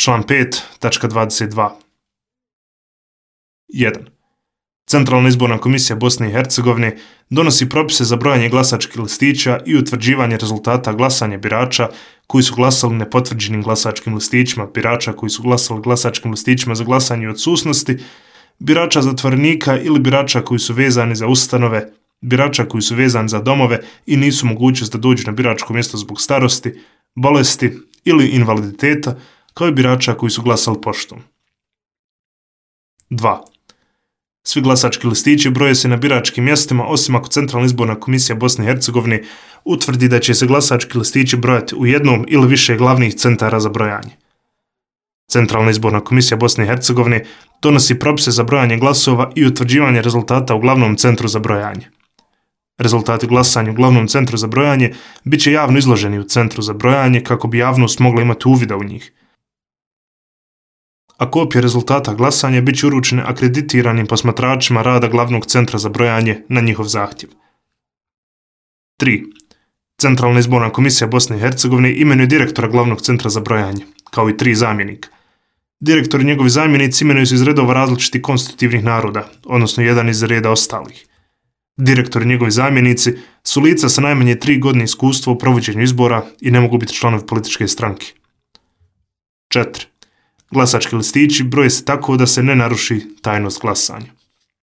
Član 5.22. 1. Centralna izborna komisija Bosne i Hercegovine donosi propise za brojanje glasačkih listića i utvrđivanje rezultata glasanja birača koji su glasali nepotvrđenim glasačkim listićima, birača koji su glasali glasačkim listićima za glasanje u odsutnosti, birača zatvorenika ili birača koji su vezani za ustanove, birača koji su vezani za domove i nisu mogućnost da dođu na biračko mjesto zbog starosti, bolesti ili invaliditeta, kao i birača koji su glasali poštom. 2. Svi glasački listići broje se na biračkim mjestima, osim ako Centralna izborna komisija Bosne i Hercegovine utvrdi da će se glasački listići brojati u jednom ili više glavnih centara za brojanje. Centralna izborna komisija Bosne i Hercegovine donosi propise za brojanje glasova i utvrđivanje rezultata u glavnom centru za brojanje. Rezultati glasanja u glavnom centru za brojanje bit će javno izloženi u centru za brojanje kako bi javnost mogla imati uvida u njih. A kopije rezultata glasanja bit će uručene akreditiranim posmatračima rada glavnog centra za brojanje na njihov zahtjev. 3. Centralna izborna komisija Bosne i Hercegovine imenuje direktora glavnog centra za brojanje, kao i 3 zamjenika. Direktor i njegovi zamjenici imenuju se iz redova različitih konstitutivnih naroda, odnosno jedan iz reda ostalih. Direktor i njegovi zamjenici su lica sa najmanje 3 godine iskustva u provođenju izbora i ne mogu biti članovi političke stranke. 4. Glasački listići broje se tako da se ne naruši tajnost glasanja.